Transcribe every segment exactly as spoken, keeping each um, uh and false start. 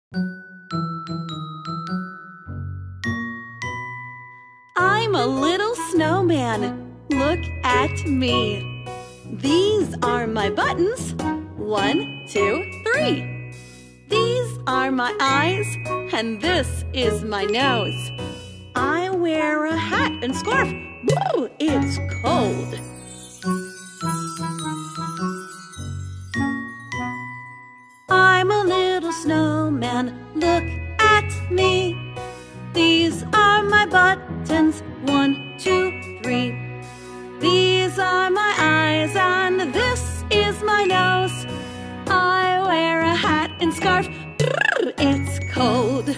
I'm a little snowman. Look at me. These are my buttons. One, two, three. These are my eyes, and this is my nose. I wear a hat and scarf. Woo, it's cold. I'm a little snowman. Look at me. These are my buttons. One, two, three. These are my eyes, and this is my nose. I wear a hat and scarf. It's cold.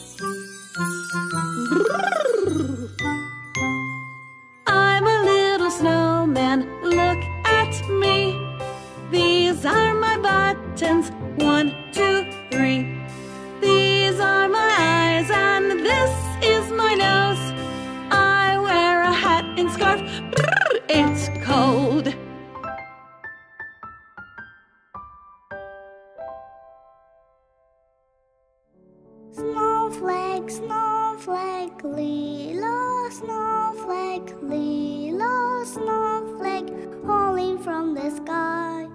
I'm a little snowman. Look at me. These are my buttons. One, two, three. These are my eyes, and this is my nose. I wear a hat and scarf. It's cold. Snowflake, snowflake, little snowflake, little snowflake, falling from the sky.